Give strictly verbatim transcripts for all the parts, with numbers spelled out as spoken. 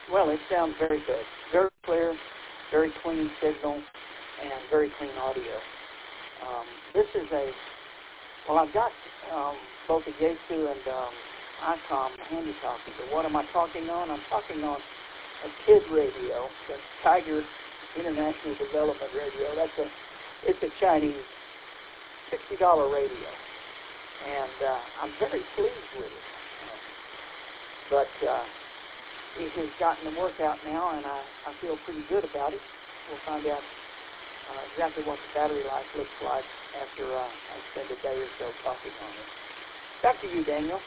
Well, it sounds very good. Very clear, very clean signal, and very clean audio. Um, this is a, well, I've got um, both a Yaesu and um, ICOM handy talking, but what am I talking on? I'm talking on a kid radio, the Tiger International Development Radio. That's a, it's a Chinese sixty dollar radio, and uh, I'm very pleased with it. But uh, it has gotten the work out now, and I, I feel pretty good about it. We'll find out uh, exactly what the battery life looks like after uh, I spend a day or so talking on it. Back to you, Daniel.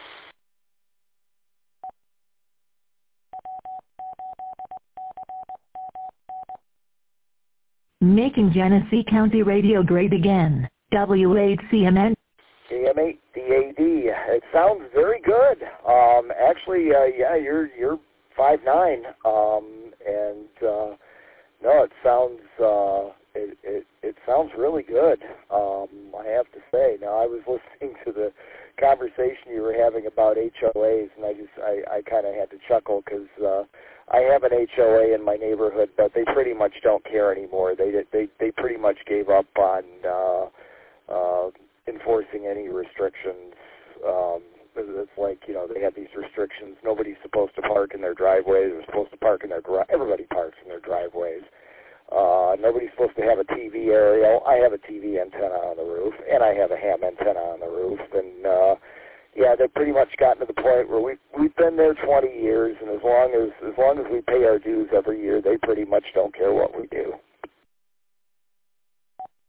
Making Genesee County radio great again. W eight C M N. C M eight D A D. It sounds very good. Um, actually, uh, yeah, you're you're five nine, um, and uh, no, it sounds uh, it, it it sounds really good. Um, I have to say. Now, I was listening to the conversation you were having about H O As, and I just I, I kind of had to chuckle because uh, I have an H O A in my neighborhood, but they pretty much don't care anymore. They they they pretty much gave up on uh, uh, enforcing any restrictions. Um, it's like, you know, they have these restrictions. Nobody's supposed to park in their driveways. They're supposed to park in their garage. Everybody parks in their driveways. Uh, nobody's supposed to have a T V aerial. I have a T V antenna on the roof, and I have a ham antenna on the roof. And, uh, yeah, they've pretty much gotten to the point where we, we've been there twenty years, and as long as, as long as we pay our dues every year, they pretty much don't care what we do.